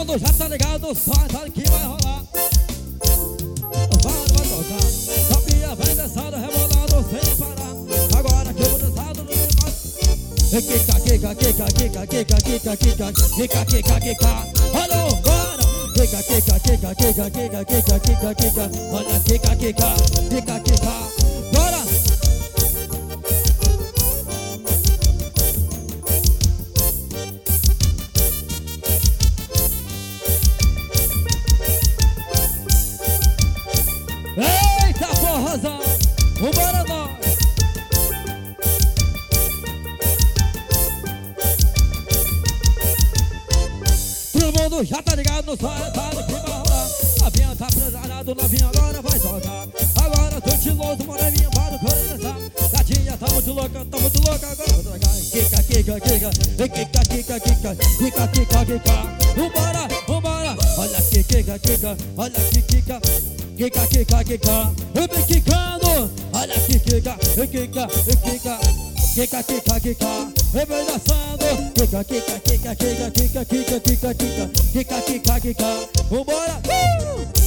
mundo já tá ligado, só sabe que vai rolar. Vai tocar, sabia, vai dançando, rebolando sem parar. Agora que eu vou dançando no negócio. Kika, kika, kika, kika, kika, kika, kika, kika, kika, kika. Olha agora. Kika, kika, kika, kika, kika, kika, kika, kika. Olha kika, kika, kika, kika. Bora. Eita porrazão, vambora nós. Todo mundo já tá ligado no som, tá no clima rolar. Novinha tá preparado, novinha agora vai tocar. Agora tô estiloso, moreninha, para o coro dançar. Gatinha tá muito louca, agora vou tocar. Kika, kika, kika, kika, kika, kika, kika, kika, kika. Vambora, vambora. Olha aqui, kika, kika, olha aqui, kika. Kika, kika, kika, eu vem quicando. Olha aqui, kika, kika, kika. Kika, kika, kika, eu vem dançando. Kika, kika, kika, kika, kika, kika, kika, kika. Kika, kika, kika, vambora.